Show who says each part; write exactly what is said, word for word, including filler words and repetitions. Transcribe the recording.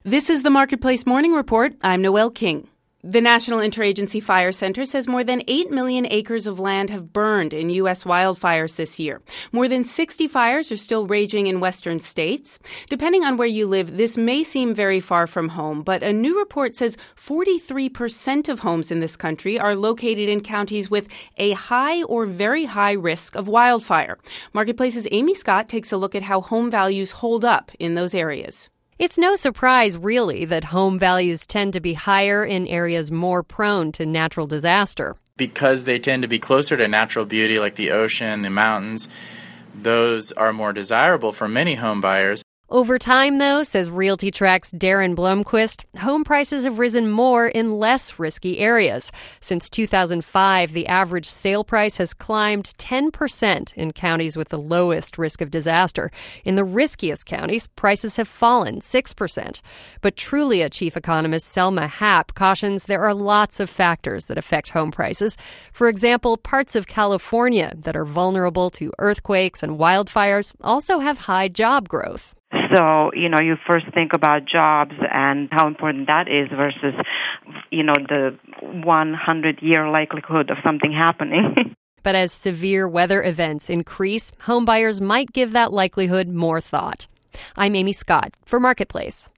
Speaker 1: This is the Marketplace Morning Report. I'm Noelle King. The National Interagency Fire Center says more than eight million acres of land have burned in U S wildfires this year. More than sixty fires are still raging in western states. Depending on where you live, this may seem very far from home, but a new report says forty-three percent of homes in this country are located in counties with a high or very high risk of wildfire. Marketplace's Amy Scott takes a look at how home values hold up in those areas.
Speaker 2: It's no surprise, really, that home values tend to be higher in areas more prone to natural disaster.
Speaker 3: Because they tend to be closer to natural beauty like the ocean, the mountains, those are more desirable for many home buyers.
Speaker 2: Over time, though, says RealtyTrack's Darren Blomquist, home prices have risen more in less risky areas. Since two thousand five, the average sale price has climbed ten percent in counties with the lowest risk of disaster. In the riskiest counties, prices have fallen six percent. But Trulia chief economist Selma Happ cautions there are lots of factors that affect home prices. For example, parts of California that are vulnerable to earthquakes and wildfires also have high job growth.
Speaker 4: So, you know, you first think about jobs and how important that is versus, you know, the one hundred year likelihood of something happening.
Speaker 2: But as severe weather events increase, home buyers might give that likelihood more thought. I'm Amy Scott for Marketplace.